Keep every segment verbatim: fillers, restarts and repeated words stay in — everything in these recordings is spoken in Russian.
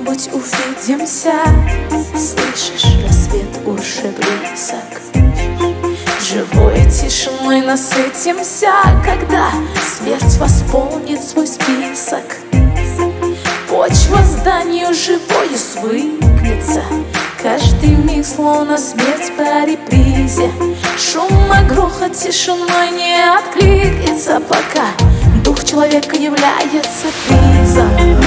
когда-нибудь увидимся. Слышишь, рассвет уже близок. Живой тишиной насытимся, когда смерть восполнит свой список. Почва зданию живою свыкнется. Каждый миг словно смерть по репризе. Шум и грохот тишиной не откликнется, пока дух человека является призом.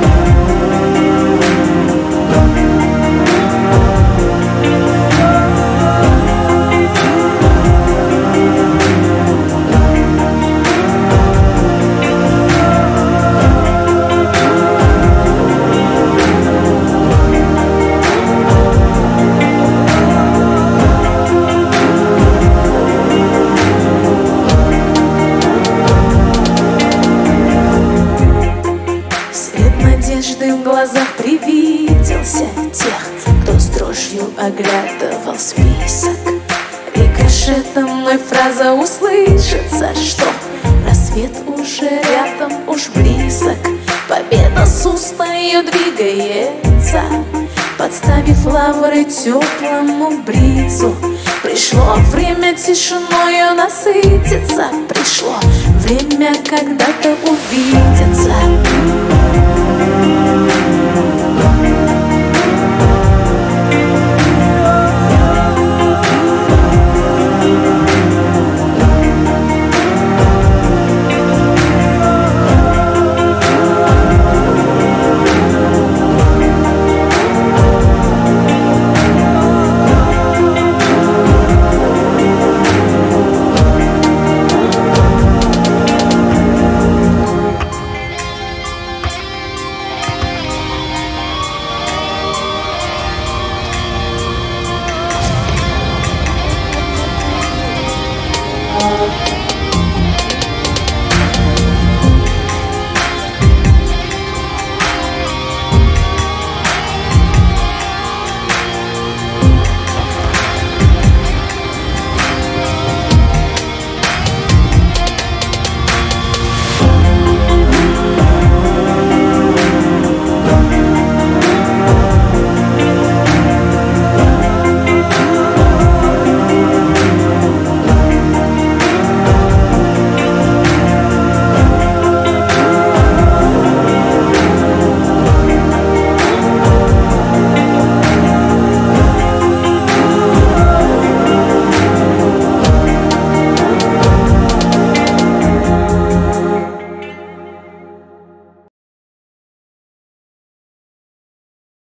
Надежды в глазах привиделся тех, кто с дрожью оглядывал список. Рикошетом мной фраза услышится, что рассвет уже рядом, уж близок. Победа с устою двигается, подставив лавры теплому бризу. Пришло время тишиною насытиться, пришло время когда-то увидеть